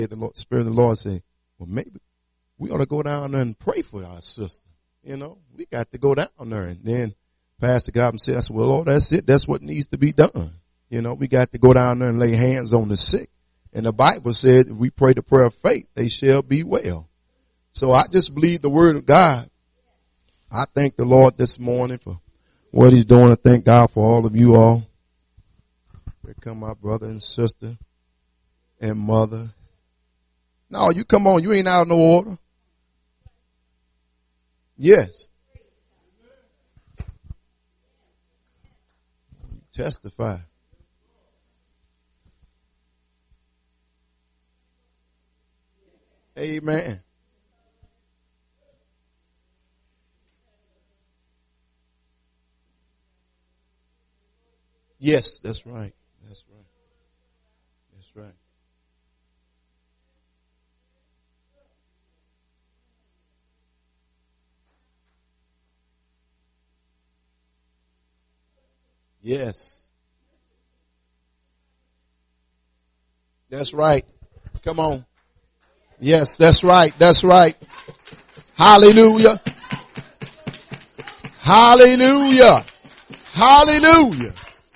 Spirit of the Lord said, well, maybe we ought to go down there and pray for our sister. You know, we got to go down there. And then Pastor got up and said, I said, well, Lord, that's it. That's what needs to be done. You know, we got to go down there and lay hands on the sick. And the Bible said, if we pray the prayer of faith, they shall be well. So I just believe the word of God. I thank the Lord this morning for what he's doing. I thank God for all of you all. Here come my brother and sister and mother. No, you come on. You ain't out of no order. Yes. Testify. Amen. Yes, that's right. That's right. That's right. Yes. That's right. Come on. Yes, that's right. That's right. Hallelujah. Hallelujah. Hallelujah.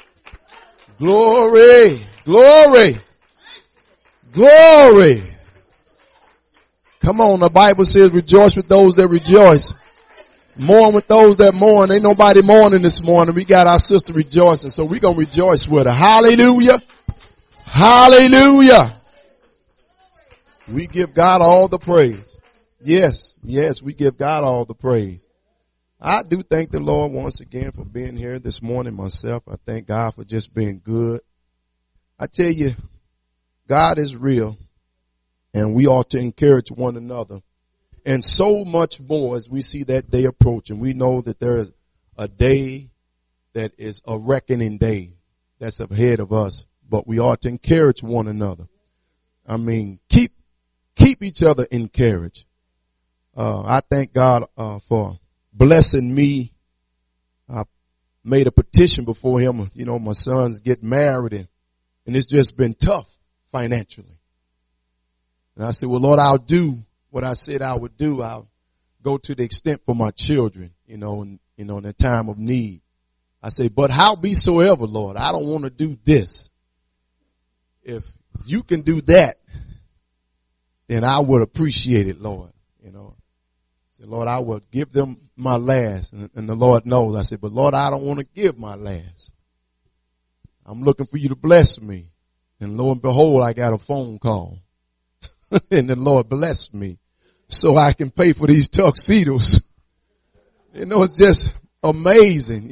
Glory. Glory. Glory. Come on. The Bible says rejoice with those that rejoice. Mourn with those that mourn. Ain't nobody mourning this morning. We got our sister rejoicing. So we're going to rejoice with her. Hallelujah. Hallelujah. We give God all the praise. Yes. Yes. We give God all the praise. I do thank the Lord once again for being here this morning myself. I thank God for just being good. I tell you, God is real and we ought to encourage one another. And so much more as we see that day approaching. We know that there is a day that is a reckoning day that's ahead of us, but we ought to encourage one another. I mean, keep each other encouraged. I thank God for blessing me. I made a petition before him. You know, my sons get married and it's just been tough financially. And I said, well, Lord, I'll do what I said I would do. I'll go to the extent for my children, in a time of need. I say, but howsoever, Lord, I don't want to do this. If you can do that, then I would appreciate it, Lord. I said, Lord, I will give them my last. And the Lord knows. I said, but Lord, I don't want to give my last. I'm looking for you to bless me. And lo and behold, I got a phone call. And the Lord blessed me so I can pay for these tuxedos. It's just amazing,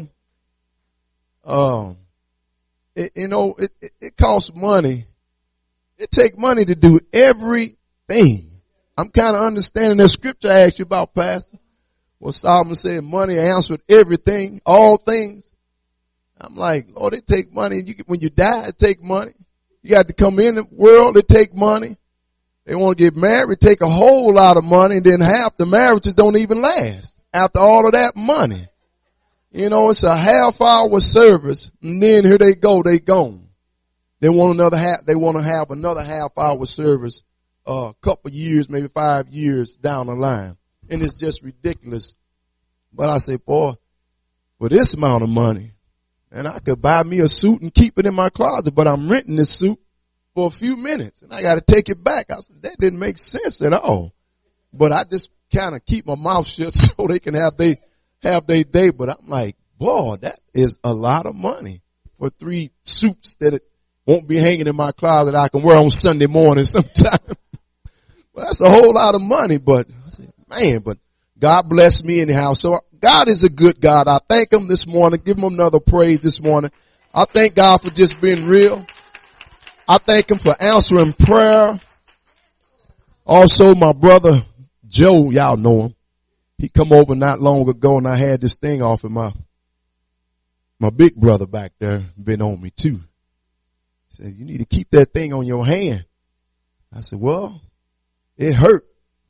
it costs money. It takes money to do everything. I'm kind of understanding that scripture I asked you about, Pastor. Well, Solomon said money answered everything, all things. I'm like, Lord, it take money. When you die, it take money. You got to come in the world, it take money. They want to get married, it take a whole lot of money, and then half the marriages don't even last after all of that money. It's a half-hour service, and then here they go, they gone. They want to have another half-hour service a couple years, maybe 5 years down the line. And it's just ridiculous. But I say, boy, for this amount of money, and I could buy me a suit and keep it in my closet, but I'm renting this suit for a few minutes and I got to take it back. I said, that didn't make sense at all. But I just kind of keep my mouth shut so they can have their day. But I'm like, boy, that is a lot of money for 3 suits that it won't be hanging in my closet I can wear on Sunday morning sometime. Well, that's a whole lot of money, but I said, man, but God bless me anyhow. So God is a good God. I thank him this morning. Give him another praise this morning. I thank God for just being real. I thank him for answering prayer. Also, my brother Joe, y'all know him. He come over not long ago and I had this thing off of my big brother back there been on me too. He said, you need to keep that thing on your hand. I said, well, it hurt.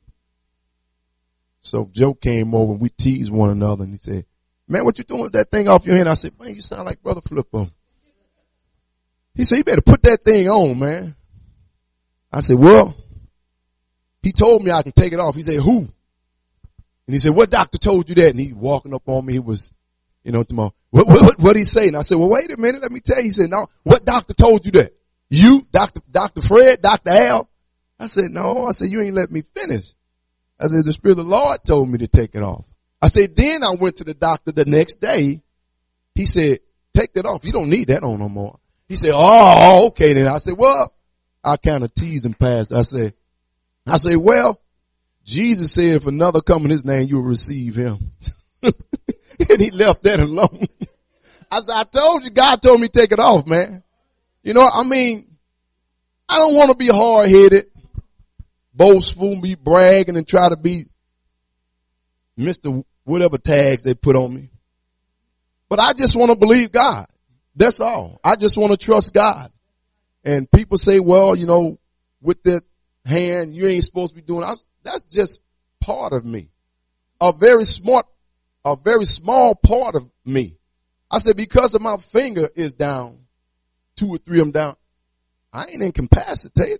So Joe came over and we teased one another and he said, man, what you doing with that thing off your hand? I said, man, you sound like Brother Flippo. He said, you better put that thing on, man. I said, well, he told me I can take it off. He said, who? And he said, what doctor told you that? And he walking up on me. He was, tomorrow. What he say? And I said, well, wait a minute. Let me tell you. He said, no, what doctor told you that? You, Dr. Fred, Dr. Al? I said, no. I said, you ain't let me finish. I said, the Spirit of the Lord told me to take it off. I said, then I went to the doctor the next day. He said, take that off. You don't need that on no more. He said, oh, okay then. I said, well, I kind of teased him past. I said, well, Jesus said if another come in his name, you'll receive him. And he left that alone. I said, I told you, God told me to take it off, man. I don't want to be hard-headed, boastful, be bragging and try to be Mr. whatever tags they put on me. But I just want to believe God. That's all. I just want to trust God. And people say, well, with that hand, you ain't supposed to be doing it. That's just part of me. A very small part of me. I said, because of my finger is down, 2 or 3 of them down, I ain't incapacitated.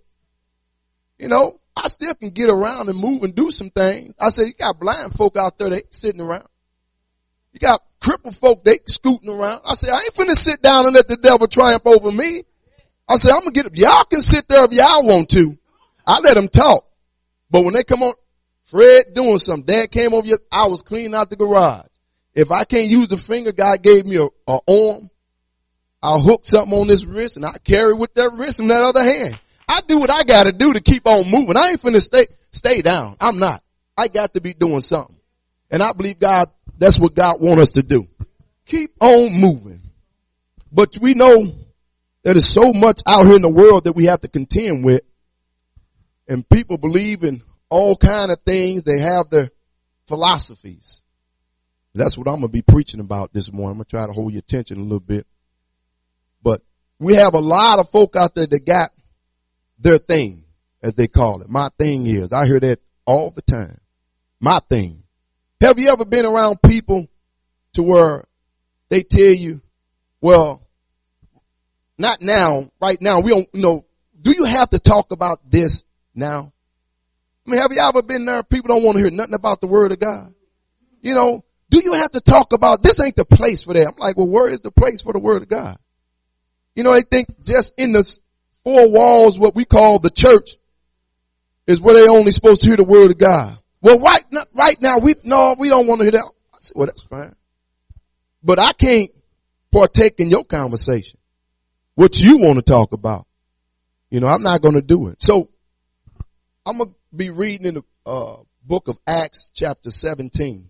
I still can get around and move and do some things. I said, you got blind folk out there, they sitting around. You got crippled folk, they scooting around. I said, I ain't finna sit down and let the devil triumph over me. I said, I'm gonna get up. Y'all can sit there if y'all want to. I let them talk. But when they come on, Fred doing something, Dad came over here, I was cleaning out the garage. If I can't use the finger, God gave me a arm. I'll hook something on this wrist and I carry with that wrist and that other hand. I do what I gotta do to keep on moving. I ain't finna stay down. I'm not. I got to be doing something. And I believe God, that's what God wants us to do. Keep on moving. But we know that there's so much out here in the world that we have to contend with. And people believe in all kind of things. They have their philosophies. That's what I'm going to be preaching about this morning. I'm going to try to hold your attention a little bit. But we have a lot of folk out there that got their thing, as they call it. My thing is. I hear that all the time. My thing. Have you ever been around people to where they tell you, well, not now, right now, we don't, do you have to talk about this now? Have you ever been there? People don't want to hear nothing about the word of God. Do you have to talk about, this ain't the place for that? I'm like, well, where is the place for the word of God? They think just in the 4 walls, what we call the church, is where they only supposed to hear the word of God. Well, right now, we don't want to hear that. I said, well, that's fine. But I can't partake in your conversation. What you want to talk about. I'm not going to do it. So I'm going to be reading in the book of Acts chapter 17.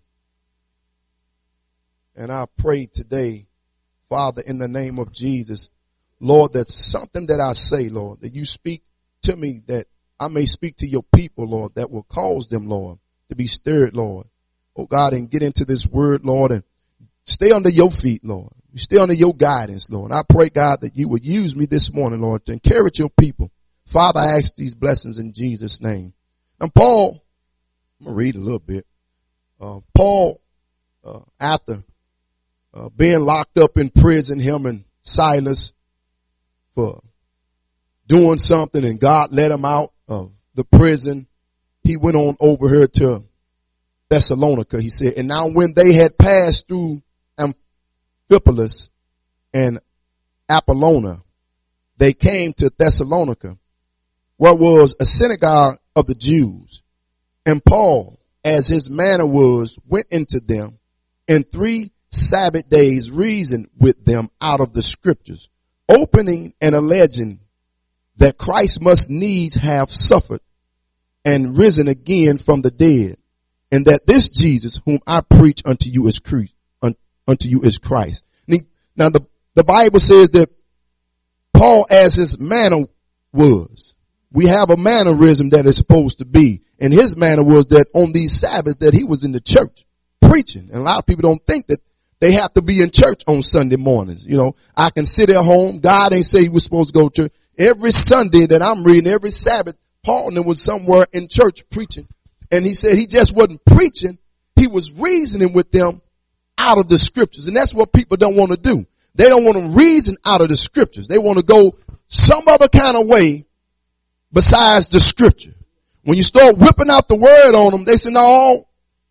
And I pray today, Father, in the name of Jesus, Lord, that's something that I say, Lord, that you speak to me, that I may speak to your people, Lord, that will cause them, Lord, to be stirred, Lord. Oh, God, and get into this word, Lord, and stay under your feet, Lord. You stay under your guidance, Lord. I pray, God, that you would use me this morning, Lord, to encourage your people. Father, I ask these blessings in Jesus' name. And Paul, I'm going to read a little bit. Paul, after being locked up in prison, him and Silas, for doing something, and God let him out of the prison, he went on over here to Thessalonica, he said. And now when they had passed through Amphipolis and Apollonia, they came to Thessalonica, where was a synagogue of the Jews. And Paul, as his manner was, went into them, and 3 Sabbath days reasoned with them out of the scriptures, opening and alleging that Christ must needs have suffered and risen again from the dead, and that this Jesus whom I preach unto you is Christ. Now the Bible says that Paul, as his manner was, we have a mannerism that is supposed to be, and his manner was that on these Sabbaths that he was in the church preaching. And a lot of people don't think that they have to be in church on Sunday mornings. I can sit at home. God ain't say he was supposed to go to church. Every Sunday that I'm reading, every Sabbath, Paul was somewhere in church preaching. And he said he just wasn't preaching. He was reasoning with them out of the scriptures. And that's what people don't want to do. They don't want to reason out of the scriptures. They want to go some other kind of way besides the scripture. When you start whipping out the word on them, they say, no,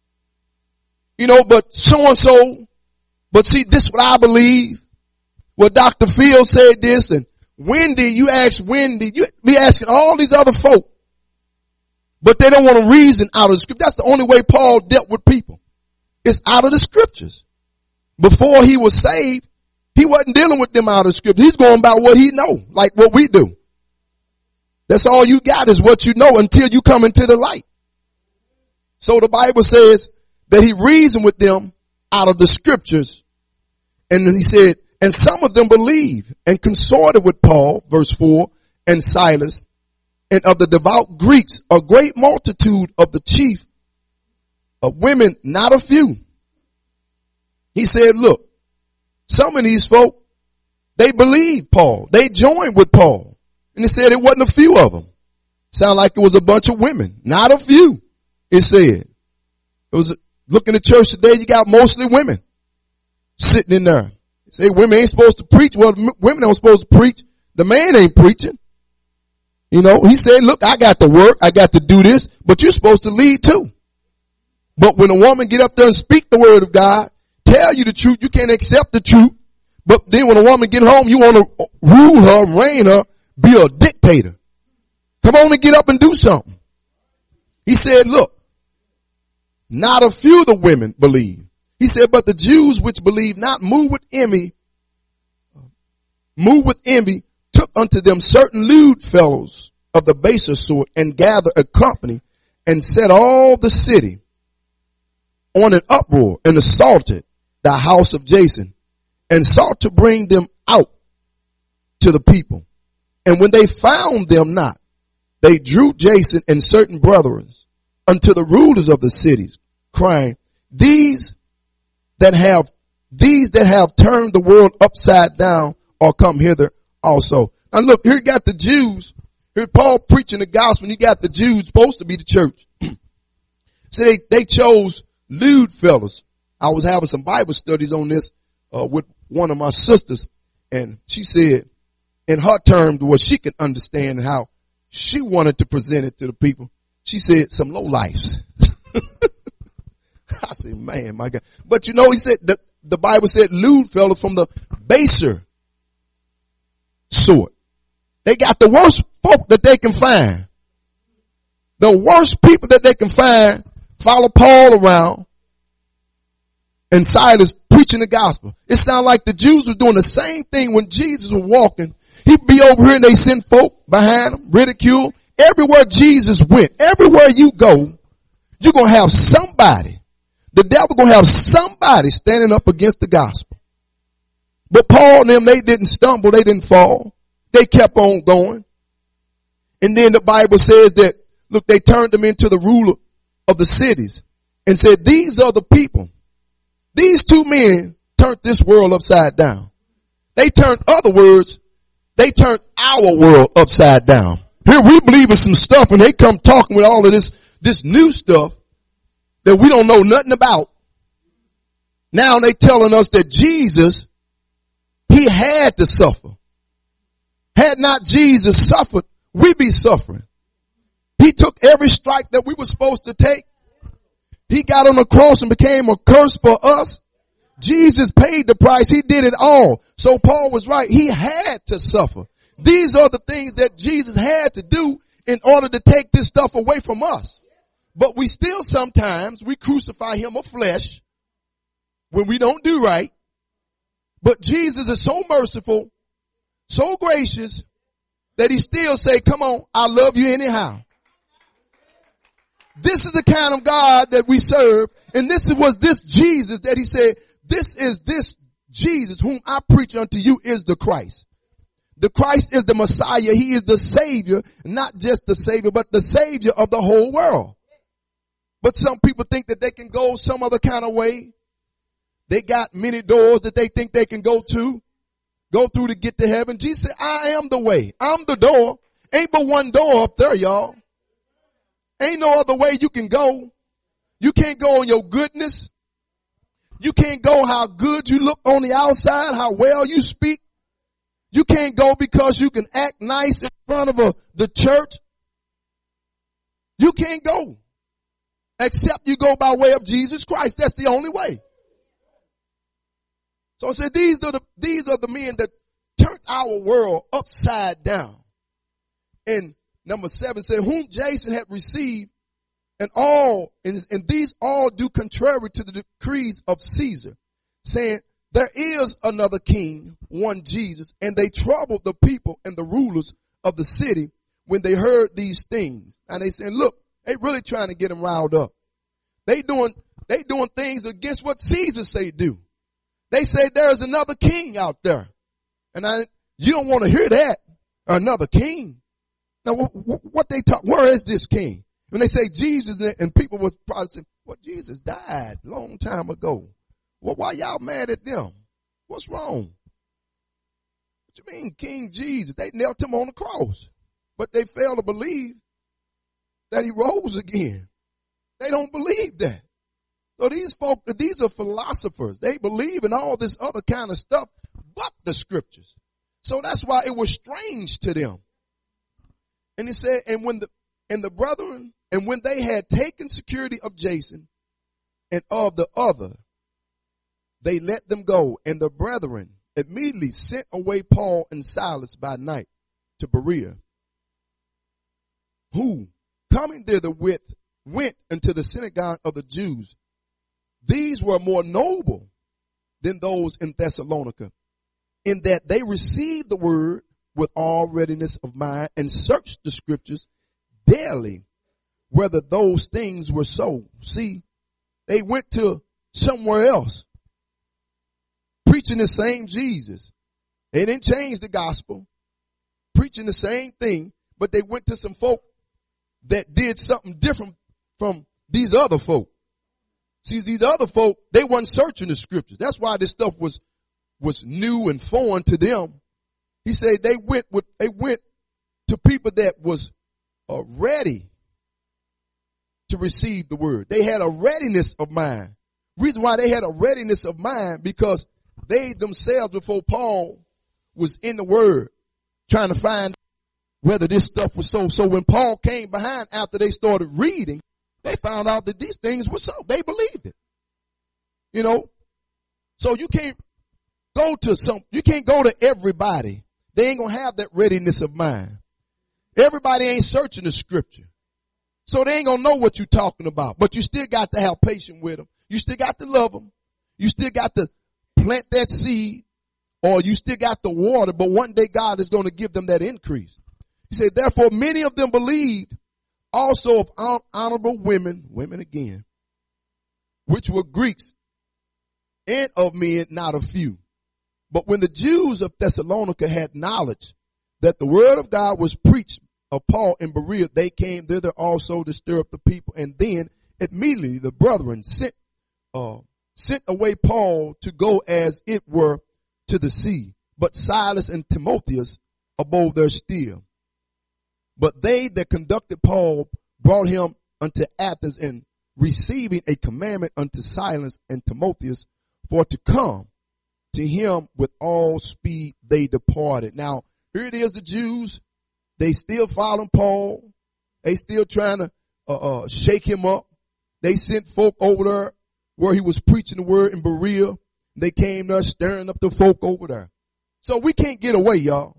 but so-and-so, but see, this is what I believe. Well, Dr. Phil said this, and Wendy, you ask Wendy, you be asking all these other folk, but they don't want to reason out of the scripture. That's the only way Paul dealt with people. It's out of the scriptures. Before he was saved, he wasn't dealing with them out of the scripture. He's going by what he know, like what we do. That's all you got is what you know until you come into the light. So the Bible says that he reasoned with them out of the scriptures. And then he said, and some of them believed and consorted with Paul, verse 4, and Silas, and of the devout Greeks, a great multitude of the chief of women, not a few. He said, look, some of these folk, they believed Paul. They joined with Paul. And he said it wasn't a few of them. Sound like it was a bunch of women. Not a few, it said. It was, look in the church today, you got mostly women sitting in there. You say women ain't supposed to preach. Well, women aren't supposed to preach. The man ain't preaching. He said, look, I got to work. I got to do this, but you're supposed to lead too. But when a woman get up there and speak the word of God, tell you the truth, you can't accept the truth. But then when a woman get home, you want to rule her, reign her, be a dictator. Come on and get up and do something. He said, look, not a few of the women believe. He said, but the Jews which believe not moved with envy, took unto them certain lewd fellows of the baser sort and gathered a company and set all the city on an uproar and assaulted the house of Jason and sought to bring them out to the people. And when they found them not, they drew Jason and certain brethren unto the rulers of the cities, crying, these that have turned the world upside down are come hither also. Now look, here you got the Jews. Here Paul preaching the gospel, and you got the Jews supposed to be the church. So they chose lewd fellows. I was having some Bible studies on this with one of my sisters, and she said, in her terms, what she could understand and how she wanted to present it to the people, she said some lowlifes. I said, man, my God. But he said that the Bible said lewd fellows from the baser sort. They got the worst folk that they can find. The worst people that they can find follow Paul around and Silas preaching the gospel. It sounded like the Jews were doing the same thing when Jesus was walking. He'd be over here and they send folk behind him, ridicule. Everywhere Jesus went, everywhere you go, you're going to have somebody. The devil going to have somebody standing up against the gospel. But Paul and them, they didn't stumble. They didn't fall. They kept on going. And then the Bible says that, look, they turned them into the ruler of the cities and said, these are the people. These two men turned this world upside down. They turned our world upside down. Here we believe in some stuff and they come talking with all of this new stuff that we don't know nothing about. Now they telling us that Jesus, he had to suffer. Had not Jesus suffered, we'd be suffering. He took every strike that we were supposed to take. He got on the cross and became a curse for us. Jesus paid the price. He did it all. So Paul was right. He had to suffer. These are the things that Jesus had to do in order to take this stuff away from us. But we still sometimes, we crucify him of flesh when we don't do right. But Jesus is so merciful, so gracious, that he still say, come on, I love you anyhow. This is the kind of God that we serve. And was this Jesus that he said, this Jesus whom I preach unto you is the Christ. The Christ is the Messiah. He is the Savior, not just the Savior, but the Savior of the whole world. But some people think that they can go some other kind of way. They got many doors that they think they can go through to get to heaven. Jesus said, I am the way. I'm the door. Ain't but one door up there, y'all. Ain't no other way you can go. You can't go on your goodness. You can't go how good you look on the outside, how well you speak. You can't go because you can act nice in front of the church You can't go except you go by way of Jesus Christ. That's the only way. So I said, these are the men that turned our world upside down. And number 7 said, whom Jason had received, and these all do contrary to the decrees of Caesar, saying, there is another king, one Jesus, and they troubled the people and the rulers of the city when they heard these things. And they said, look, they really trying to get them riled up. They doing things against what Caesar say do. They say there's another king out there. And you don't want to hear that. Another king. Now, what they talk, where is this king? When they say Jesus, and people was probably saying, well, Jesus died a long time ago. Well, why y'all mad at them? What's wrong? What you mean, King Jesus? They nailed him on the cross. But they fail to believe that he rose again. They don't believe that. So these are philosophers. They believe in all this other kind of stuff but the scriptures. So that's why it was strange to them. And he said, and when the brethren, and when they had taken security of Jason and of the other, they let them go. And the brethren immediately sent away Paul and Silas by night to Berea, who, coming thither went into the synagogue of the Jews. These were more noble than those in Thessalonica, in that they received the word with all readiness of mind and searched the scriptures daily whether those things were so. See, they went to somewhere else preaching the same Jesus. They didn't change the gospel, preaching the same thing, but they went to some folk that did something different from these other folk. See, these other folk, they weren't searching the scriptures. That's why this stuff was new and foreign to them. He said they went to people that was ready to receive the word. They had a readiness of mind. Reason why they had a readiness of mind, because they themselves, before Paul was in the word, trying to find whether this stuff was so. So when Paul came behind after they started reading, they found out that these things were so. They believed it. You know? So you can't go to everybody. They ain't gonna have that readiness of mind. Everybody ain't searching the scripture. So they ain't gonna know what you're talking about. But you still got to have patience with them. You still got to love them. You still got to plant that seed, or you still got the water, but one day God is going to give them that increase. He said, therefore many of them believed, also of honorable women again, which were Greeks, and of men not a few. But when the Jews of Thessalonica had knowledge that the word of God was preached of Paul in Berea, they came thither also to stir up the people. And then immediately the brethren sent away Paul to go as it were to the sea. But Silas and Timotheus abode there still. But they that conducted Paul brought him unto Athens, and receiving a commandment unto Silas and Timotheus for to come to him with all speed, they departed. Now, here it is, the Jews, they still following Paul. They still trying to shake him up. They sent folk over there where he was preaching the word in Berea. They came there stirring up the folk over there. So we can't get away, y'all.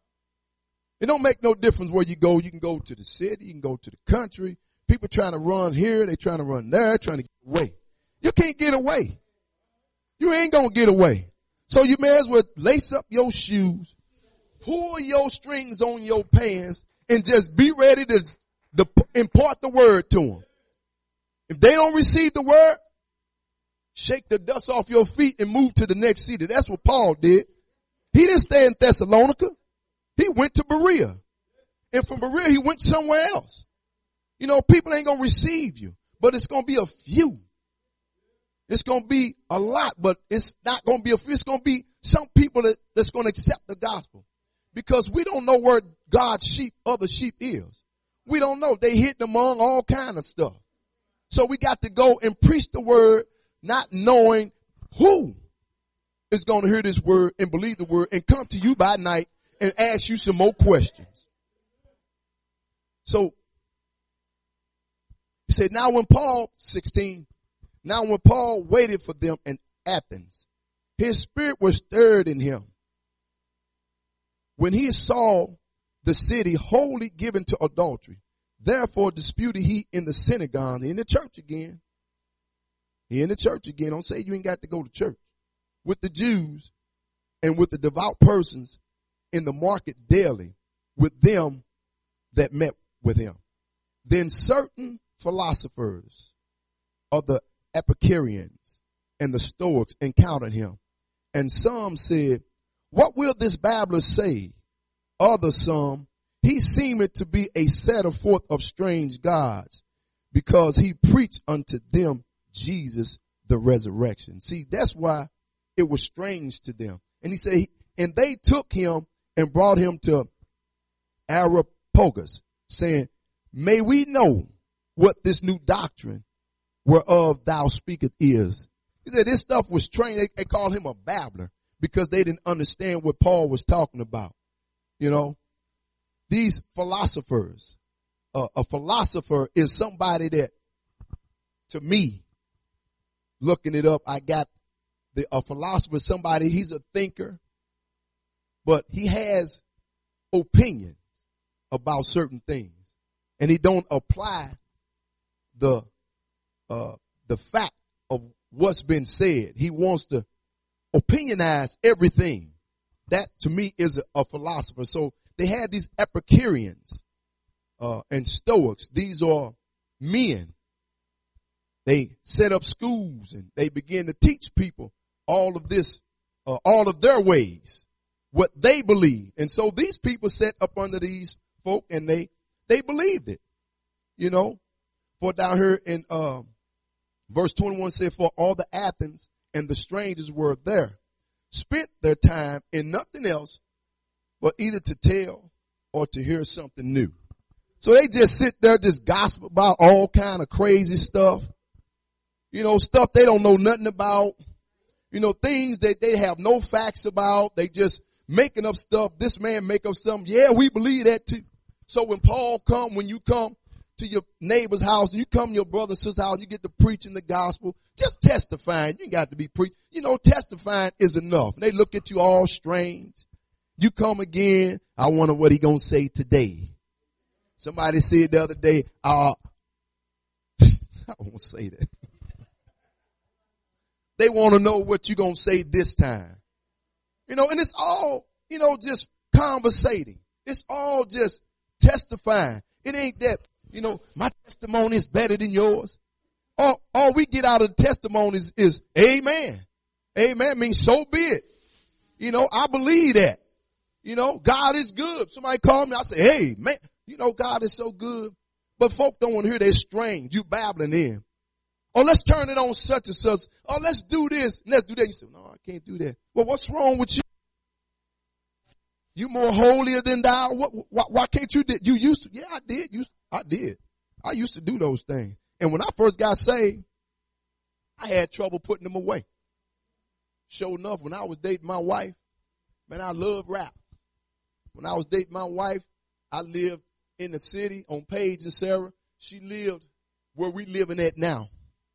It don't make no difference where you go. You can go to the city. You can go to the country. People trying to run here. They trying to run there, trying to get away. You can't get away. You ain't going to get away. So you may as well lace up your shoes, pull your strings on your pants, and just be ready to impart the word to them. If they don't receive the word, shake the dust off your feet and move to the next city. That's what Paul did. He didn't stay in Thessalonica. He went to Berea. And from Berea, he went somewhere else. You know, people ain't going to receive you, but it's going to be a few. It's going to be a lot, but it's not going to be a few. It's going to be some people that's going to accept the gospel, because we don't know where God's sheep, other sheep is. We don't know. They hidden among all kind of stuff. So we got to go and preach the word, not knowing who is going to hear this word and believe the word and come to you by night and ask you some more questions. So He said, now when Paul, 16, now when Paul waited for them in Athens, his spirit was stirred in him. When he saw the city wholly given to adultery, therefore disputed he in the synagogue, in the church again. He in the church again. Don't say you ain't got to go to church. With the Jews and with the devout persons in the market daily, with them that met with him. Then certain philosophers of the Epicureans and the Stoics encountered him. And some said, what will this babbler say? Others some, he seemeth to be a setter forth of strange gods, because he preached unto them Jesus the resurrection. See, that's why it was strange to them. And he said, and they took him and brought him to Areopagus, saying, may we know what this new doctrine whereof thou speakest is. He said this stuff was strange. They called him a babbler because they didn't understand what Paul was talking about. You know, these philosophers, a philosopher is somebody that, to me, looking it up, I got a philosopher, somebody, he's a thinker, but he has opinions about certain things, and he don't apply the fact of what's been said. He wants to opinionize everything. That to me is a philosopher. So they had these Epicureans and Stoics. These are men. They set up schools and they began to teach people all of this, all of their ways, what they believe. And so these people sat up under these folk and they believed it, you know. For down here in verse 21 said, for all the Athens and the strangers were there, spent their time in nothing else but either to tell or to hear something new. So they just sit there, just gossip about all kind of crazy stuff. You know, stuff they don't know nothing about. You know, things that they have no facts about. They just making up stuff. This man make up something. Yeah, we believe that too. So when when you come to your neighbor's house, and you come to your brother and sister's house, and you get to preaching the gospel, just testifying. You ain't got to be preached. You know, testifying is enough. And they look at you all strange. You come again. I wonder what he gonna say today. Somebody said the other day, I won't say that. They want to know what you gonna say this time. You know, and it's all, you know, just conversating. It's all just testifying. It ain't that, you know, my testimony is better than yours. All we get out of the testimonies is amen. Amen means so be it. You know, I believe that. You know, God is good. Somebody called me, I say, hey, man, you know, God is so good. But folk don't want to hear that strange. You babbling in. Oh, let's turn it on such and such. Oh, let's do this. Let's do that. You say, no, I can't do that. Well, what's wrong with you? You more holier than thou. Why can't you? You used to. Yeah, I did. I did. I used to do those things. And when I first got saved, I had trouble putting them away. Sure enough, when I was dating my wife, man, I love rap. When I was dating my wife, I lived in the city on Page and Sarah. She lived where we living at now.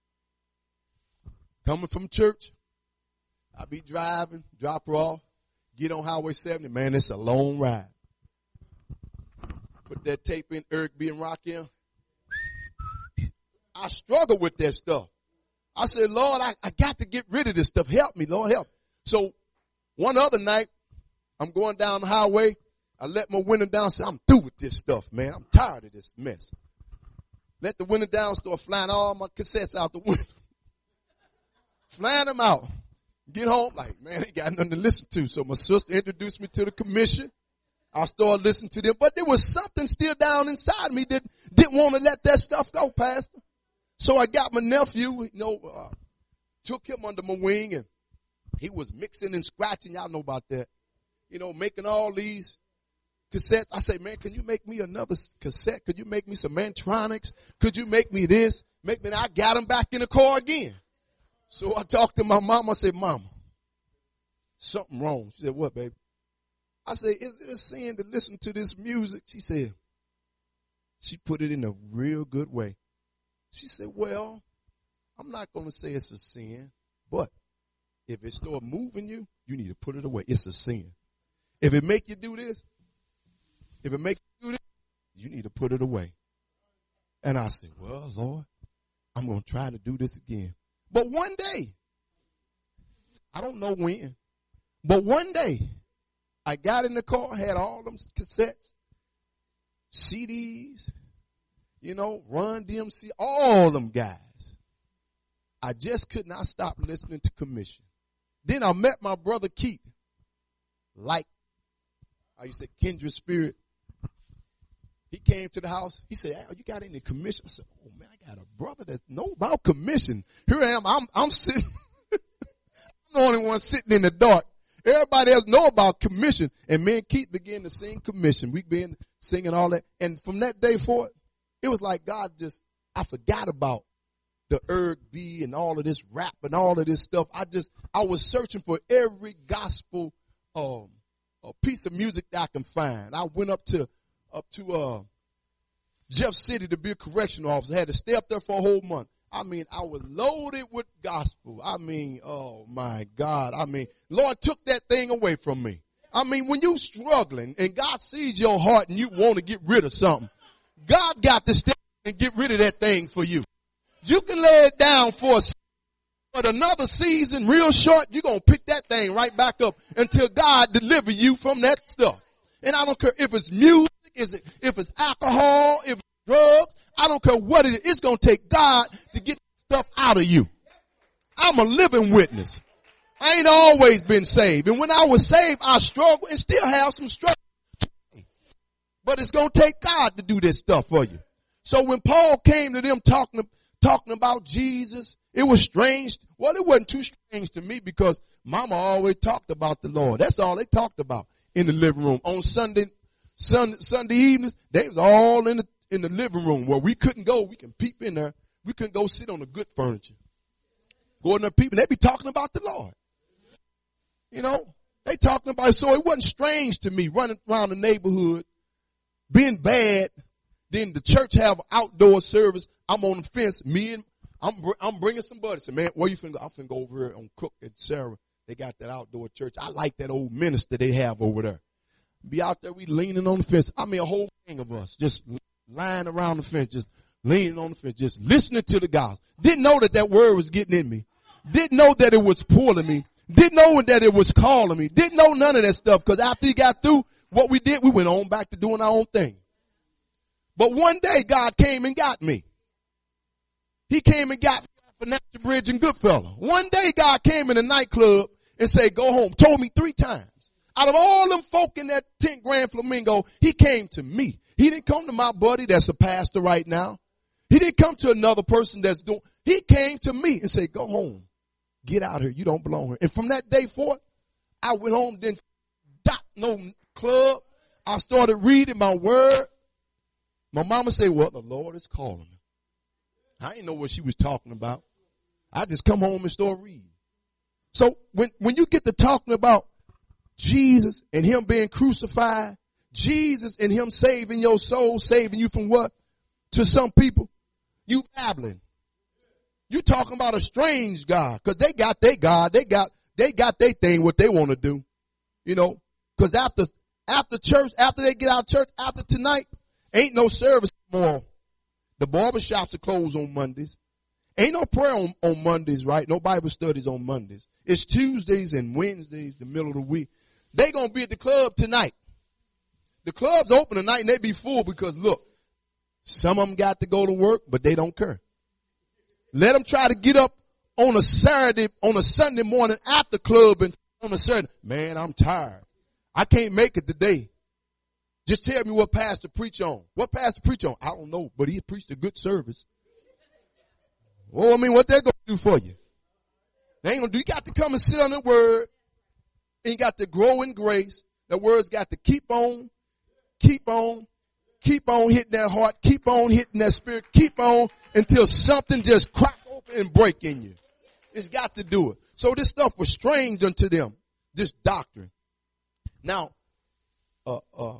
Coming from church, I be driving, drop her off, get on Highway 70. Man, it's a long ride. Put that tape in, Eric B. and Rakim. I struggle with that stuff. I said, Lord, I got to get rid of this stuff. Help me, Lord, help. So one other night, I'm going down the highway. I let my window down and said, I'm through with this stuff, man. I'm tired of this mess. Let the window down, start flying all my cassettes out the window. Flying them out. Get home, like, man, ain't got nothing to listen to. So my sister introduced me to the commission. I started listening to them. But there was something still down inside me that didn't want to let that stuff go, Pastor. So I got my nephew, you know, took him under my wing, and he was mixing and scratching. Y'all know about that. You know, making all these cassettes. I say, man, can you make me another cassette? Could you make me some Mantronics? Could you make me this? I got him back in the car again. So I talked to my mom. I said, Mama, something wrong. She said, what, baby? I said, is it a sin to listen to this music? She said, she put it in a real good way. She said, well, I'm not going to say it's a sin, but if it start moving you, you need to put it away. It's a sin. If it make you do this, you need to put it away. And I said, well, Lord, I'm going to try to do this again. But one day, I don't know when, but one day, I got in the car, had all them cassettes, CDs, Run DMC, all them guys. I just could not stop listening to Commission. Then I met my brother Keith, like I used to say, kindred spirit. He came to the house. He said, "Al, you got any Commission?" I said, "Oh man, I got a brother that knows about Commission." Here I am. I'm sitting. I'm the only one sitting in the dark. Everybody else know about Commission. And me and Keith began to sing Commission. We began singing all that. And from that day forward, it was like God I forgot about the Erg B and all of this rap and all of this stuff. I was searching for every gospel a piece of music that I can find. I went up to Jeff City to be a correctional officer. I had to stay up there for a whole month. I was loaded with gospel. Oh my God. Lord took that thing away from me. When you struggling and God sees your heart and you want to get rid of something, God got to step and get rid of that thing for you. You can lay it down for but another season, real short, you're going to pick that thing right back up until God deliver you from that stuff. And I don't care if it's music, if it's alcohol, if it's drugs, I don't care what it is. It's going to take God to get stuff out of you. I'm a living witness. I ain't always been saved. And when I was saved, I struggled and still have some struggle. But it's going to take God to do this stuff for you. So when Paul came to them talking about Jesus, it was strange. Well, it wasn't too strange to me because Mama always talked about the Lord. That's all they talked about in the living room. On Sunday evenings, they was all in the living room where we couldn't go. We can peep in there. We couldn't go sit on the good furniture. Go in there peeping. They be talking about the Lord. They talking about it. So it wasn't strange to me running around the neighborhood, being bad. Then the church have outdoor service. I'm on the fence. I'm bringing some buddies. Man, where you finna go? I'm finna go over here on Cook and Sarah. They got that outdoor church. I like that old minister they have over there. Be out there, we leaning on the fence. A whole gang of us just lying around the fence, just leaning on the fence, just listening to the gospel. Didn't know that word was getting in me. Didn't know that it was pulling me. Didn't know that it was calling me. Didn't know none of that stuff because after he got through what we did, we went on back to doing our own thing. But one day God came and got me. He came and got me off of Natural Bridge and Goodfellow. One day God came in a nightclub and said, go home. Told me 3 times. Out of all them folk in that 10 Grand Flamingo, he came to me. He didn't come to my buddy that's a pastor right now. He didn't come to another person he came to me and said, go home. Get out of here. You don't belong here. And from that day forth, I went home, didn't no club. I started reading my word. My mama said, well, the Lord is calling me. I didn't know what she was talking about. I just come home and start reading. So when you get to talking about Jesus and him being crucified, Jesus and him saving your soul, saving you from what? To some people, you babbling. You talking about a strange God because they got their God. They got their thing, what they want to do, because after church, after they get out of church, after tonight, ain't no service tomorrow. The barbershops are closed on Mondays. Ain't no prayer on Mondays, right? No Bible studies on Mondays. It's Tuesdays and Wednesdays, the middle of the week. They going to be at the club tonight. The club's open tonight and they be full because, look, some of them got to go to work, but they don't care. Let them try to get up on a Sunday morning after clubbing on a Saturday. Man, I'm tired. I can't make it today. Just tell me what pastor preach on. What pastor preach on? I don't know, but he preached a good service. Well, what they going to do for you? They ain't going to do. You got to come and sit on the word. And you got to grow in grace. The word's got to keep on hitting that heart, keep on hitting that spirit, keep on until something just crack open and break in you. It's got to do it. So this stuff was strange unto them, this doctrine. Now,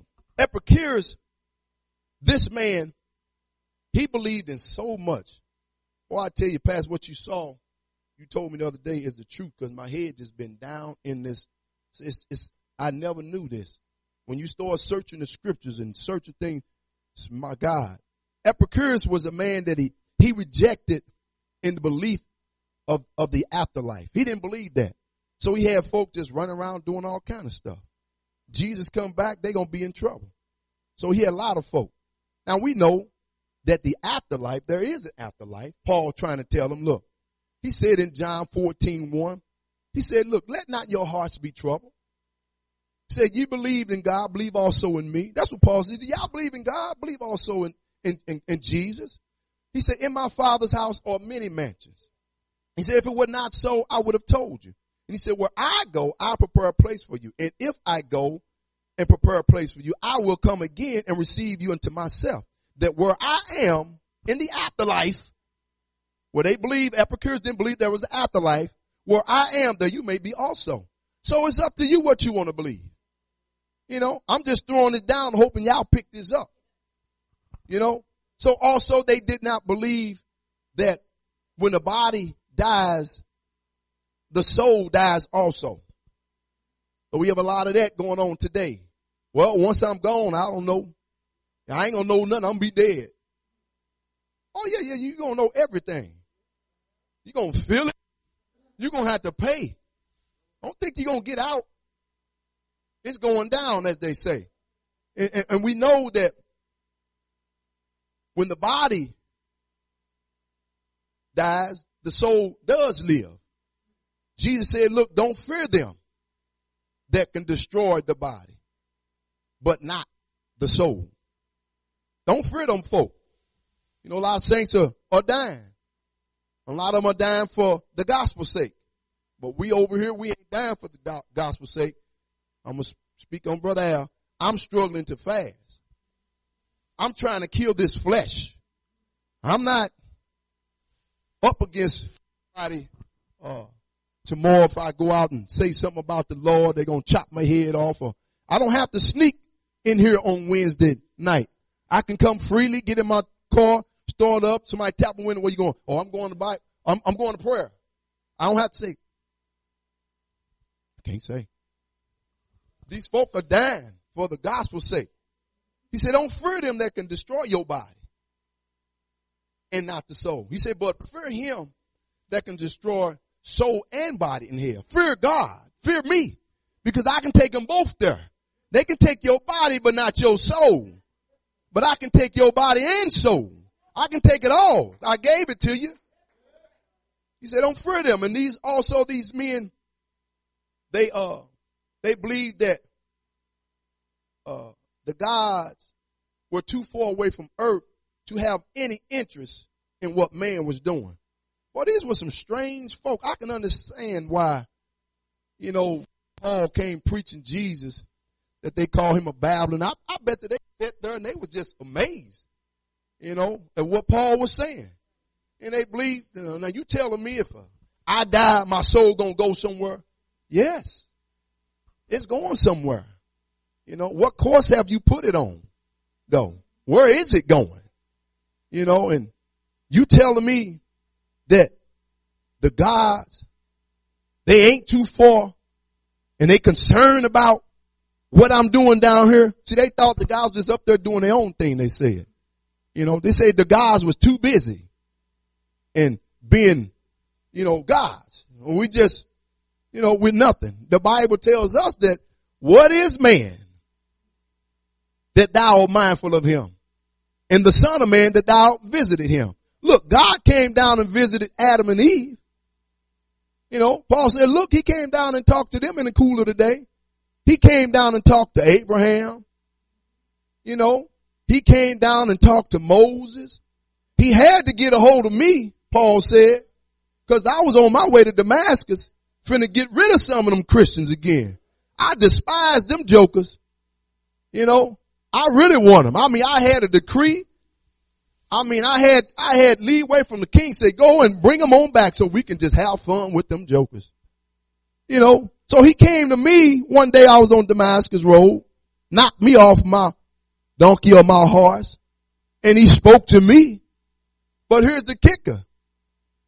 Epicurus, this man, he believed in so much Well, I tell you, Pastor, what you saw, you told me the other day is the truth, because my head just been down in this. I never knew this. When you start searching the scriptures and searching things, my God. Epicurus was a man that he rejected in the belief of the afterlife. He didn't believe that. So he had folk just running around doing all kind of stuff. Jesus come back, they're going to be in trouble. So he had a lot of folk. Now we know that the afterlife, there is an afterlife. Paul trying to tell them, look, he said in John 14:1, he said, look, let not your hearts be troubled. He said, you believed in God, believe also in me. That's what Paul said. Y'all believe in God, believe also in Jesus. He said, in my Father's house are many mansions. He said, if it were not so, I would have told you. And he said, where I go, I'll prepare a place for you. And if I go and prepare a place for you, I will come again and receive you unto myself. That where I am in the afterlife, where they believe, Epicurus didn't believe there was an afterlife, where I am, there you may be also. So it's up to you what you want to believe. You know, I'm just throwing it down, hoping y'all pick this up. You know, so also they did not believe that when the body dies, the soul dies also. But we have a lot of that going on today. Well, once I'm gone, I don't know. I ain't gonna know nothing. I'm gonna be dead. Oh yeah, you're gonna know everything. You're gonna feel it. You're gonna have to pay. Don't think you're gonna get out. It's going down, as they say. And we know that when the body dies, the soul does live. Jesus said, look, don't fear them that can destroy the body, but not the soul. Don't fear them folk. You know, a lot of saints are dying. A lot of them are dying for the gospel's sake. But we over here, we ain't dying for the gospel's sake. I'm going to speak on Brother Al. I'm struggling to fast. I'm trying to kill this flesh. I'm not up against somebody. Tomorrow if I go out and say something about the Lord, they're going to chop my head off. Or I don't have to sneak in here on Wednesday night. I can come freely, get in my car, start up. Somebody tap the window. Where you going? Oh, I'm going to Bible. I'm going to prayer. I don't have to say. I can't say. These folk are dying for the gospel's sake. He said, don't fear them that can destroy your body and not the soul. He said, but fear him that can destroy soul and body in hell. Fear God. Fear me. Because I can take them both there. They can take your body, but not your soul. But I can take your body and soul. I can take it all. I gave it to you. He said, don't fear them. And these men, they believed that, the gods were too far away from earth to have any interest in what man was doing. Well, these were some strange folk. I can understand why, you know, Paul came preaching Jesus, that they call him a babbler. I bet that they sat there and they were just amazed, you know, at what Paul was saying. And they believed, now you telling me if I die, my soul gonna go somewhere? Yes, it's going somewhere. You know, what course have you put it on, though? Where is it going? You know, and you telling me that the gods, they ain't too far and they concerned about what I'm doing down here. See, they thought the gods was up there doing their own thing, they said. You know, they said the gods was too busy and being, you know, gods. We just, you know, we're nothing. The Bible tells us that what is man that thou art mindful of him, and the Son of Man that thou visited him. Look, God came down and visited Adam and Eve. You know, Paul said, look, he came down and talked to them in the cool of the day. He came down and talked to Abraham. You know, he came down and talked to Moses. He had to get a hold of me, Paul said, because I was on my way to Damascus, finna get rid of some of them Christians again. I despised them jokers. You know, I really want them. I mean, I had a decree. I mean, I had leeway from the king, say, go and bring them on back so we can just have fun with them jokers. You know, so he came to me one day. I was on Damascus Road, knocked me off my donkey or my horse, and he spoke to me. But here's the kicker.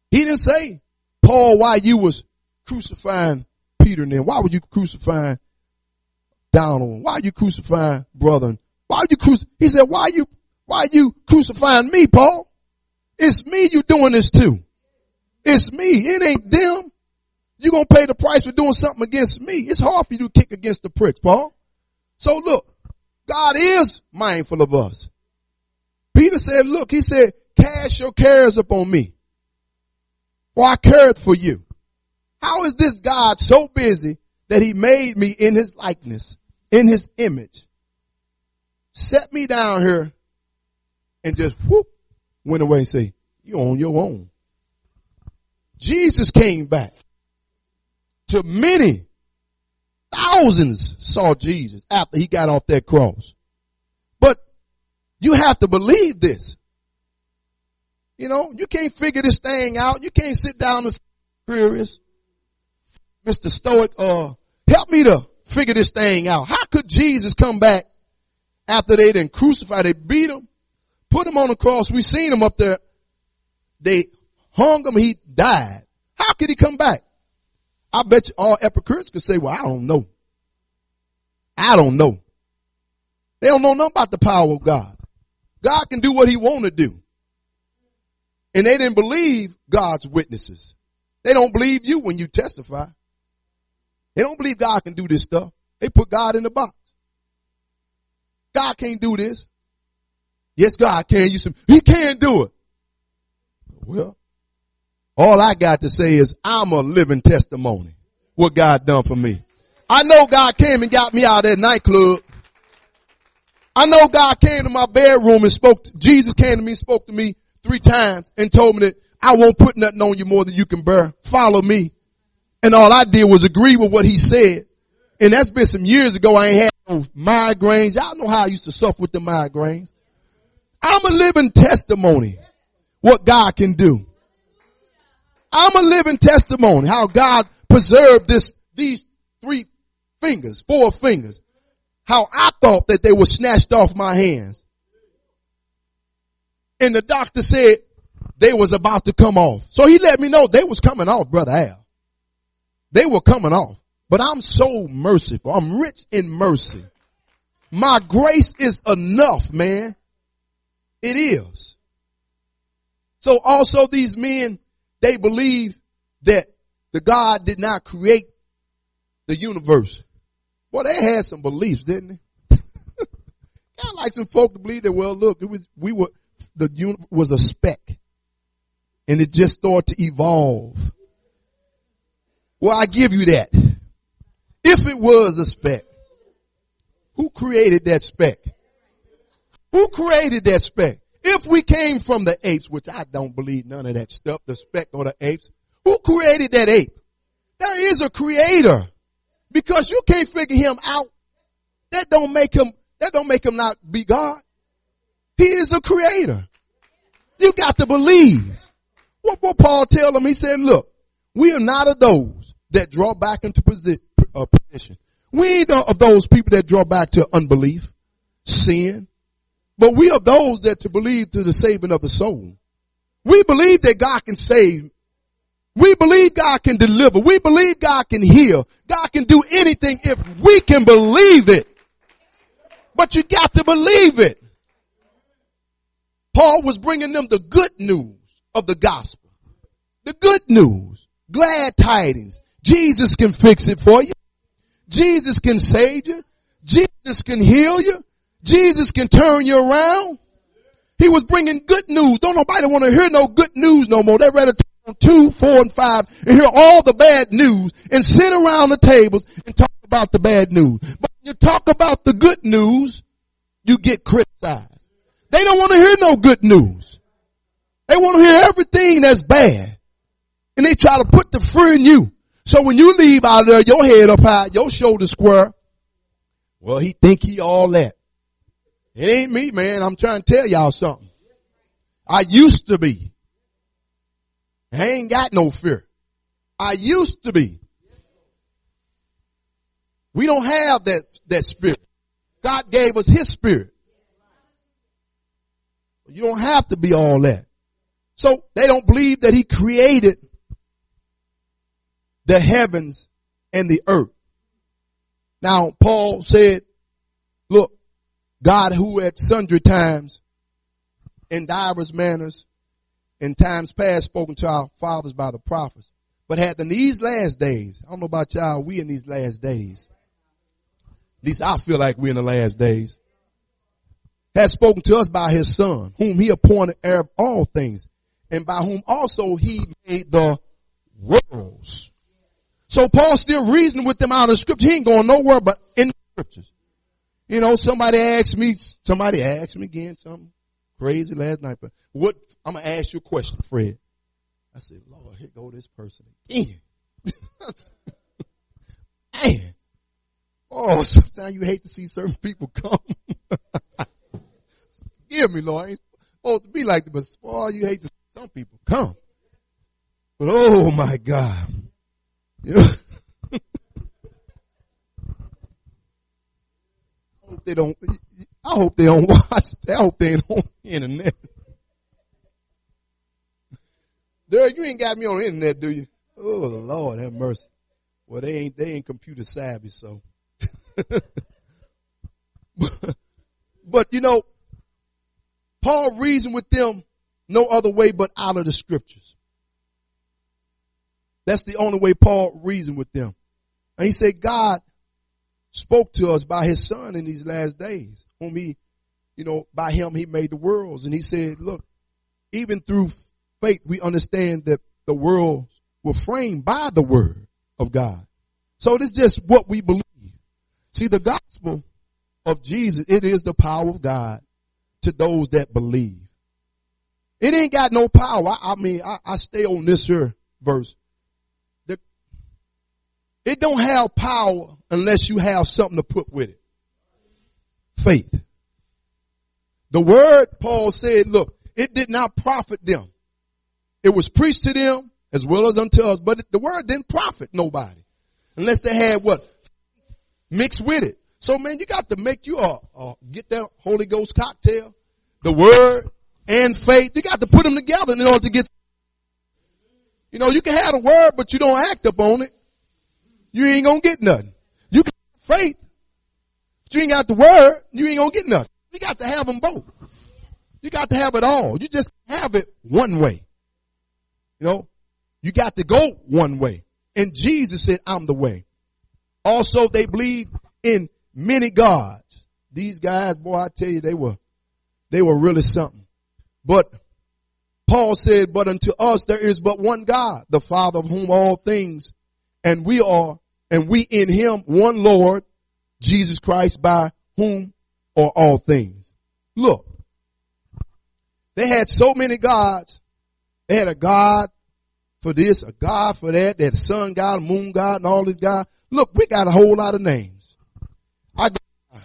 He didn't say, Paul, why you was crucifying Peter and them? Why were you crucifying Donald? Why are you crucifying brother? Why are you He said, why are you crucifying me, Paul? It's me you doing this to. It's me. It ain't them. You're going to pay the price for doing something against me. It's hard for you to kick against the pricks, Paul. So look, God is mindful of us. Peter said, look, he said, cast your cares upon me, for I cared for you. How is this God so busy that he made me in his likeness, in his image, set me down here, and just whoop, went away and say, you're on your own. Jesus came back. To many, thousands saw Jesus after he got off that cross. But you have to believe this. You know, you can't figure this thing out. You can't sit down and say, curious, Mr. Stoic, help me to figure this thing out. How could Jesus come back after they done crucified? They beat him, put him on the cross. We seen him up there. They hung him. He died. How could he come back? I bet you all Epicurus could say, well, I don't know. I don't know. They don't know nothing about the power of God. God can do what he want to do. And they didn't believe God's witnesses. They don't believe you when you testify. They don't believe God can do this stuff. They put God in the box. God can't do this. Yes, God can. He can't do it. Well, all I got to say is I'm a living testimony what God done for me. I know God came and got me out of that nightclub. I know God came to my bedroom and Jesus came to me and spoke to me 3 times and told me that I won't put nothing on you more than you can bear. Follow me. And all I did was agree with what he said. And that's been some years ago. I ain't had no migraines. Y'all know how I used to suffer with the migraines. I'm a living testimony what God can do. I'm a living testimony how God preserved these 4 fingers. How I thought that they were snatched off my hands. And the doctor said they was about to come off. So he let me know they was coming off, Brother Al. They were coming off. But I'm so merciful. I'm rich in mercy. My grace is enough, man. It is. So also these men, they believe that the God did not create the universe. Well, they had some beliefs, didn't they? Kind of like some folk to believe that, well, look, the universe was a speck and it just started to evolve. Well, I give you that. If it was a speck, who created that speck? Who created that speck? If we came from the apes, which I don't believe none of that stuff, the speck or the apes, who created that ape? There is a creator. Because you can't figure him out. That don't make him not be God. He is a creator. You got to believe. What Paul tell them? He said, look, we are not of those that draw back into position. We ain't of those people that draw back to unbelief, sin. But we are those that to believe to the saving of the soul. We believe that God can save. We believe God can deliver. We believe God can heal. God can do anything if we can believe it. But you got to believe it. Paul was bringing them the good news of the gospel. The good news. Glad tidings. Jesus can fix it for you. Jesus can save you. Jesus can heal you. Jesus can turn you around. He was bringing good news. Don't nobody want to hear no good news no more. They'd rather turn on 2, 4, and 5 and hear all the bad news and sit around the tables and talk about the bad news. But when you talk about the good news, you get criticized. They don't want to hear no good news. They want to hear everything that's bad. And they try to put the fear in you. So when you leave out there, your head up high, your shoulders square, well, he think he all that. It ain't me, man. I'm trying to tell y'all something. I used to be. I ain't got no fear. I used to be. We don't have that spirit. God gave us his spirit. You don't have to be all that. So they don't believe that he created the heavens and the earth. Now, Paul said, look, God who at sundry times in divers manners in times past spoken to our fathers by the prophets, but hath in these last days, I don't know about y'all, we in these last days. At least I feel like we're in the last days. Has spoken to us by his son, whom he appointed heir of all things, and by whom also he made the worlds. So Paul's still reasoning with them out of the scripture. He ain't going nowhere but in the scriptures. You know, somebody asked me again something crazy last night, but I'm going to ask you a question, Fred. I said, Lord, here go this person again. Man. Oh, sometimes you hate to see certain people come. Forgive me, Lord. I ain't supposed to be like that, but oh, you hate to see some people come. But oh my God. You know, I hope they don't watch. I hope they ain't on the internet. There, you ain't got me on the internet, do you? Oh, Lord, have mercy. Well, they ain't computer savvy, so. But you know, Paul reasoned with them no other way but out of the scriptures. That's the only way Paul reasoned with them. And he said, God spoke to us by his son in these last days, whom he, you know, by him he made the worlds. And he said, look, even through faith, we understand that the worlds were framed by the word of God. So this is just what we believe. See, the gospel of Jesus, it is the power of God to those that believe. It ain't got no power. I stay on this here verse. It don't have power unless you have something to put with it. Faith. The word, Paul said, look, it did not profit them. It was preached to them as well as unto us, but the word didn't profit nobody unless they had what? Mixed with it. So man, you got to make you get that Holy Ghost cocktail, the word and faith. You got to put them together in order to get, you know, you can have the word, but you don't act up on it. You ain't gonna get nothing. You can have faith, but you ain't got the word, you ain't gonna get nothing. You got to have them both. You got to have it all. You just have it one way. You know, you got to go one way. And Jesus said, I'm the way. Also, they believed in many gods. These guys, boy, I tell you, they were really something. But Paul said, but unto us there is but one God, the Father of whom all things, and we in him one Lord, Jesus Christ, by whom are all things. Look, they had so many gods. They had a God for this, a God for that. They had a sun God, a moon God, and all these gods. Look, we got a whole lot of names. I go by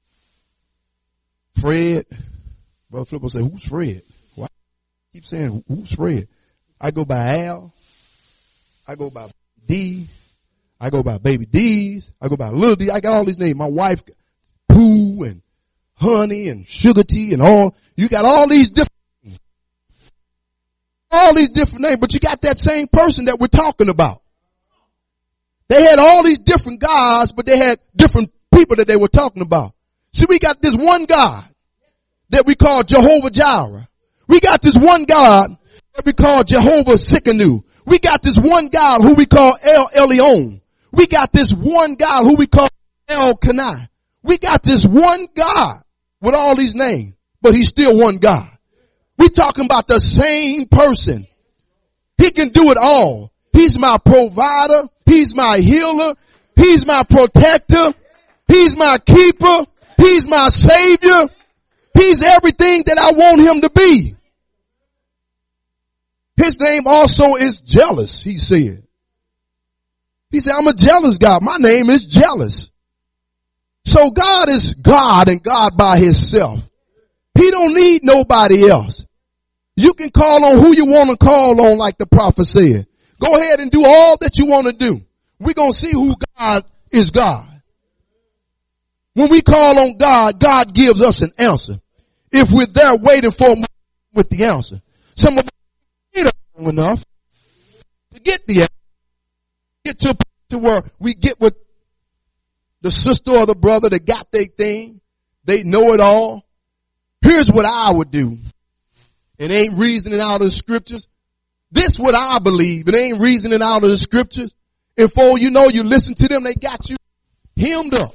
Fred. Brother Flip will say, who's Fred? Why? I keep saying, who's Fred? I go by Al. I go by D. I go by Baby D's. I go by Little D. I got all these names. My wife, Pooh and Honey and Sugar Tea and all. You got all these different names. All these different names, but you got that same person that we're talking about. They had all these different gods, but they had different people that they were talking about. See, we got this one God that we call Jehovah Jireh. We got this one God that we call Jehovah Sikkenu. We got this one God who we call El Elyon. We got this one God who we call El Kanai. We got this one God with all these names, but he's still one God. We talking about the same person. He can do it all. He's my provider. He's my healer. He's my protector. He's my keeper. He's my savior. He's everything that I want him to be. His name also is jealous, he said. He said, I'm a jealous God. My name is jealous. So God is God and God by himself. He don't need nobody else. You can call on who you want to call on, like the prophet said. Go ahead and do all that you want to do. We're going to see who God is God. When we call on God, God gives us an answer. If we're there waiting for him with the answer. Some of us enough to get the answer. Get to a point to where we get with the sister or the brother that got their thing. They know it all. Here's what I would do. It ain't reasoning out of the scriptures. This what I believe. It ain't reasoning out of the scriptures. And for you know, you listen to them, they got you hemmed up.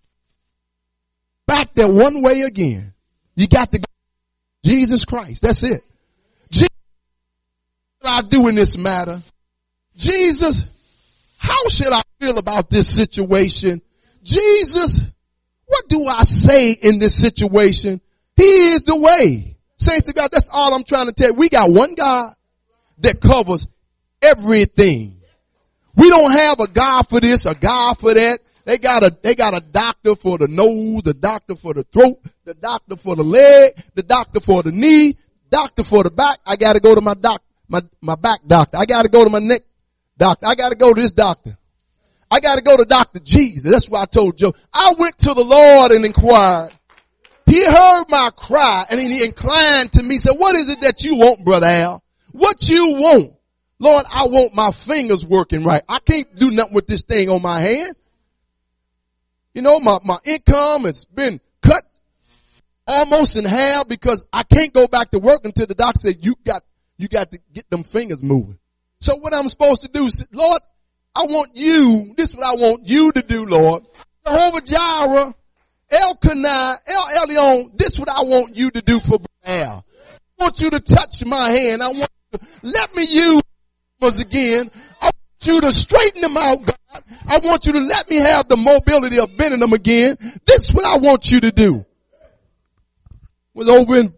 Back there one way again. You got to go to Jesus Christ. That's it. Jesus, what I do in this matter? Jesus, how should I feel about this situation? Jesus, what do I say in this situation? He is the way. Saints of God, that's all I'm trying to tell you. We got one God that covers everything. We don't have a God for this, a God for that. They got a doctor for the nose, the doctor for the throat, the doctor for the leg, the doctor for the knee, doctor for the back. I got to go to my back doctor. I got to go to my neck doctor. I got to go to this doctor. I got to go to Dr. Jesus. That's what I told Joe. I went to the Lord and inquired. He heard my cry and he inclined to me. Said, what is it that you want, Brother Al? What you want? Lord, I want my fingers working right. I can't do nothing with this thing on my hand. You know, my income has been cut almost in half because I can't go back to work until the doctor said, you got to get them fingers moving. So what I'm supposed to do is, Lord, I want you, this is what I want you to do, Lord. Jehovah Jireh, Elkanah, El Elyon, this is what I want you to do for Al. I want you to touch my hand. I want you to let me use them again. I want you to straighten them out, God. I want you to let me have the mobility of bending them again. This is what I want you to do. Was over in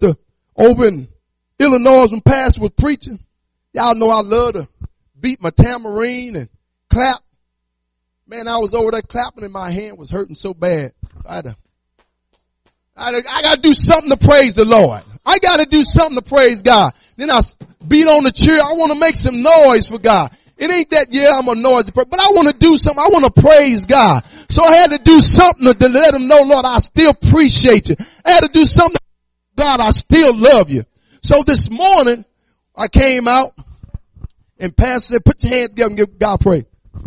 Illinois when Pastor was preaching. Y'all know I love to beat my tambourine and clap. Man, I was over there clapping and my hand was hurting so bad. I got to do something to praise the Lord. I got to do something to praise God. Then I beat on the chair. I want to make some noise for God. It ain't that, yeah, I'm a noisy person, but I want to do something. I want to praise God. So I had to do something to let him know, Lord, I still appreciate you. I had to do something. God, I still love you. So this morning I came out and Pastor said, put your hands together and give God praise.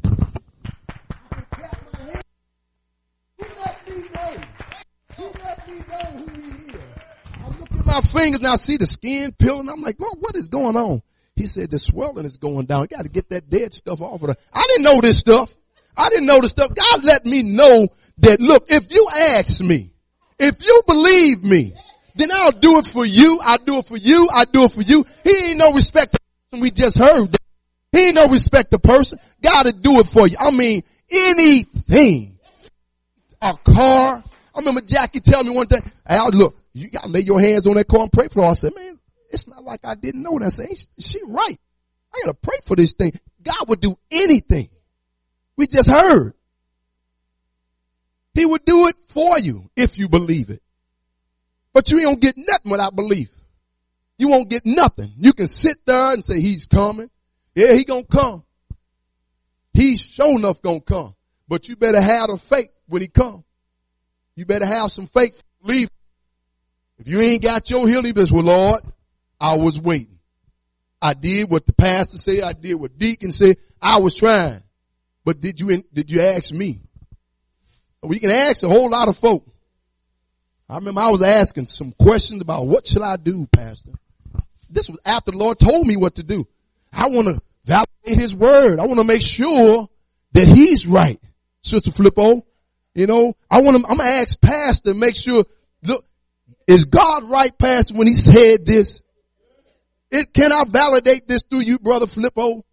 My fingers now, see the skin peeling. I'm like, well, what is going on? He said the swelling is going down. You got to get that dead stuff off of there. I didn't know this stuff. God let me know that, look, if you ask me, if you believe me, then I'll do it for you. I'll do it for you. I'll do it for you. He ain't no respect to the person we just heard. He ain't no respect to person. God will do it for you. I mean, anything. A car. I remember Jackie telling me one day, Al, look, you got to lay your hands on that car and pray for her. I said, man, it's not like I didn't know that. I said, she right. I got to pray for this thing. God would do anything. We just heard. He would do it for you if you believe it. But you ain't get nothing without belief. You won't get nothing. You can sit there and say, he's coming. Yeah, he gonna come. He's sure enough gonna come. But you better have the faith when he come. You better have some faith. Believe. If you ain't got your healing, you say, well, Lord, I was waiting. I did what the pastor said. I did what deacon said. I was trying. But did you ask me? We can ask a whole lot of folk. I remember I was asking some questions about what should I do, Pastor? This was after the Lord told me what to do. I want to validate his word. I want to make sure that he's right. Sister Flippo, you know, I'm going to ask Pastor, make sure, look, is God right, Pastor, when he said this? Can I validate this through you, Brother Flippo?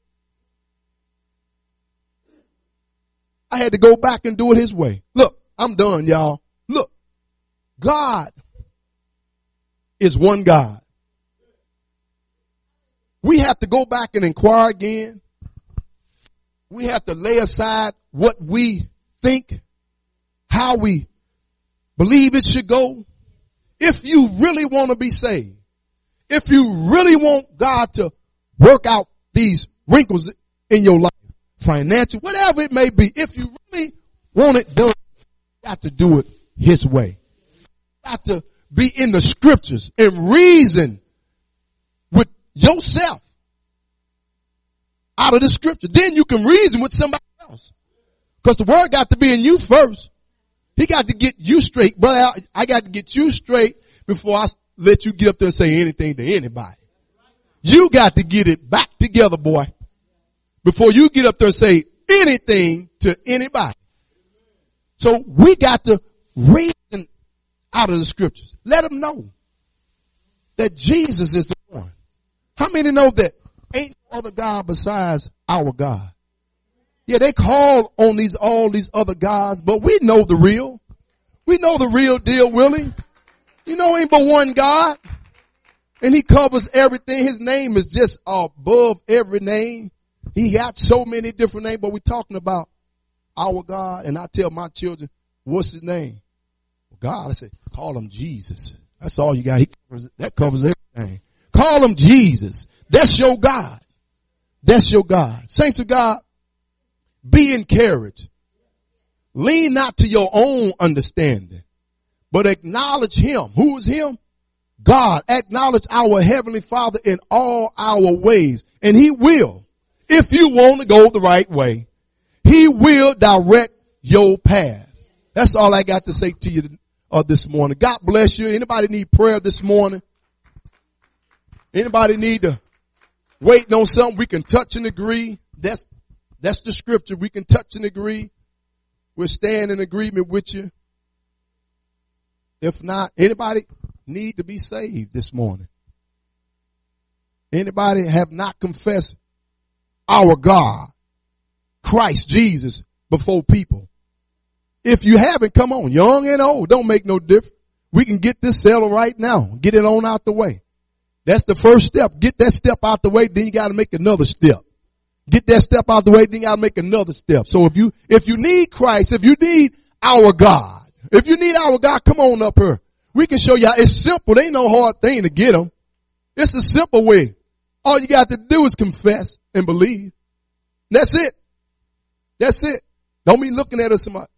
I had to go back and do it his way. Look, I'm done, y'all. Look, God is one God. We have to go back and inquire again. We have to lay aside what we think, how we believe it should go. If you really want to be saved, if you really want God to work out these wrinkles in your life, financial, whatever it may be, if you really want it done, you got to do it his way. You got to be in the scriptures and reason with yourself out of the scripture. Then you can reason with somebody else. Because the word got to be in you first. He got to get you straight. Brother, I got to get you straight before I let you get up there and say anything to anybody. You got to get it back together, boy, before you get up there and say anything to anybody. So we got to reason out of the scriptures. Let them know that Jesus is the one. How many know that ain't no other God besides our God? Yeah, they call on all these other gods, but we know the real. We know the real deal, Willie. You know, ain't but one God. And he covers everything. His name is just above every name. He got so many different names, but we're talking about our God. And I tell my children, what's his name? God, I say, call him Jesus. That's all you got. That covers everything. Call him Jesus. That's your God. That's your God. Saints of God, be encouraged. Lean not to your own understanding, but acknowledge him. Who is him? God. Acknowledge our heavenly Father in all our ways. And he will, if you want to go the right way, he will direct your path. That's all I got to say to you this morning. God bless you. Anybody need prayer this morning? Anybody need to wait on something? We can touch and agree. That's the scripture. We can touch and agree. We'll stand in agreement with you. If not, anybody need to be saved this morning? Anybody have not confessed our God, Christ Jesus, before people? If you haven't, come on, young and old, don't make no difference. We can get this settled right now. Get it on out the way. That's the first step. Get that step out the way, then you got to make another step. Get that step out the way, then you got to make another step. So if you need Christ, if you need our God, come on up here. We can show you. It's simple. There ain't no hard thing to get them. It's a simple way. All you got to do is confess and believe. That's it. That's it. Don't be looking at us somebody.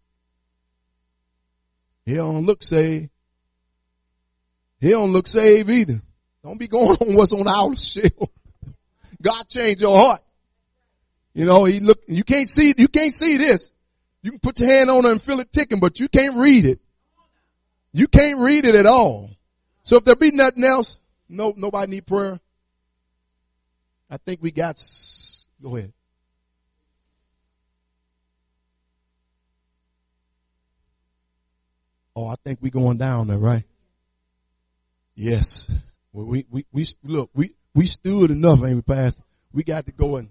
He don't look saved. He don't look saved either. Don't be going on what's on our shelf. God changed your heart. You know, you can't see this. You can put your hand on it and feel it ticking, but you can't read it. You can't read it at all. So if there be nothing else, nobody need prayer. I think we got, go ahead. Oh, I think we going down there, right? Yes. Well, we stood enough, ain't we, Pastor? We got to go and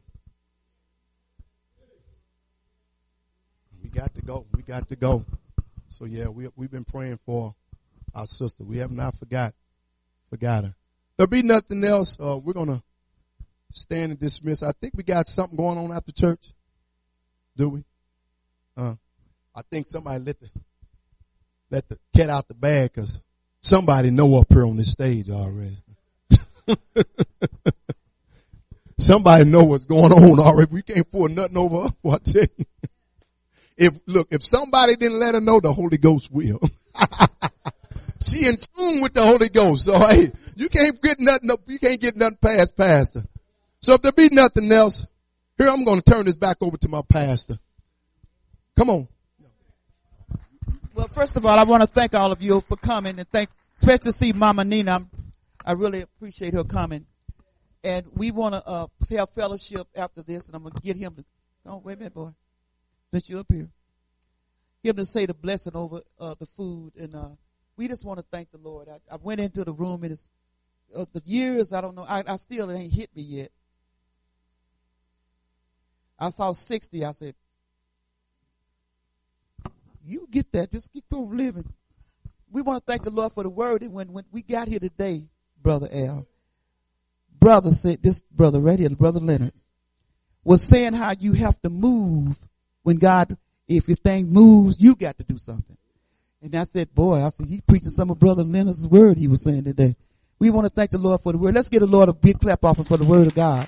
we got to go. So yeah, we've been praying for our sister. We have not forgot her. There'll be nothing else. We're gonna stand and dismiss. I think we got something going on after church. Do we? I think somebody let the cat out the bag, because somebody know up here on this stage already. Somebody know what's going on already. We can't pull nothing over us, I tell you. If somebody didn't let her know, the Holy Ghost will. She in tune with the Holy Ghost. So hey, you can't get nothing past pastor. So if there be nothing else, here I'm going to turn this back over to my pastor. Come on. Well, first of all, I want to thank all of you for coming, and especially see Mama Nina. I really appreciate her coming. And we want to have fellowship after this, and I'm going to get him to, oh, wait a minute, boy. Let you up here. Him to say the blessing over the food. And we just want to thank the Lord. I went into the room, and it's the years, I don't know, I still, it ain't hit me yet. I saw 60. I said, you get that. Just keep on living. We want to thank the Lord for the word. And when we got here today, Brother Al, brother said, this brother right here, Brother Leonard, was saying how you have to move when God, if your thing moves, you got to do something. And I said, he preaching some of Brother Leonard's word he was saying today. We want to thank the Lord for the word. Let's give the Lord a big clap offering for the word of God.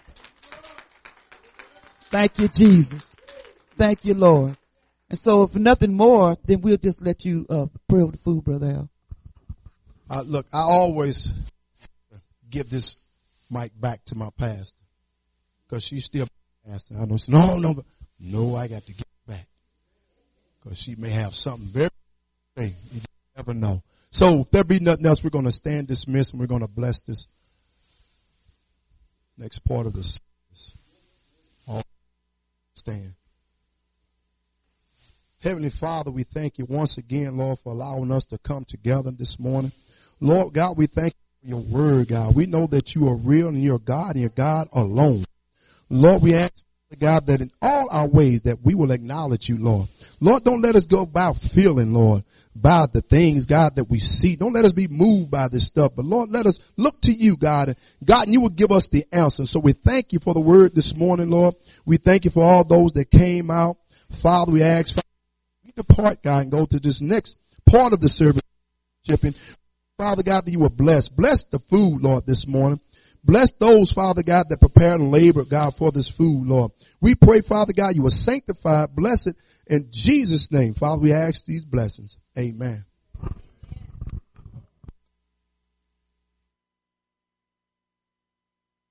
Thank you, Jesus. Thank you, Lord. And so if nothing more, then we'll just let you pray over the food, Brother Al. Look, I always give this mic back to my pastor, because she's still Pastor, I know. No, I got to get back. Because she may have something very big. You never know. So if there be nothing else, we're going to stand dismissed and we're going to bless this next part of the service. All stand. Heavenly Father, we thank you once again, Lord, for allowing us to come together this morning. Lord God, we thank you for your word, God. We know that you are real and you're God and you're God alone. Lord, we ask, God, that in all our ways that we will acknowledge you, Lord. Lord, don't let us go about feeling, Lord, by the things, God, that we see. Don't let us be moved by this stuff. But, Lord, let us look to you, God. God, and you will give us the answer. So we thank you for the word this morning, Lord. We thank you for all those that came out. Father, we ask, Father, we depart, God, and go to this next part of the service. Father God, that you will bless. Bless the food, Lord, this morning. Bless those, Father God, that prepared and labored, God, for this food, Lord. We pray, Father God, you will sanctify, bless it in Jesus' name. Father, we ask these blessings. Amen.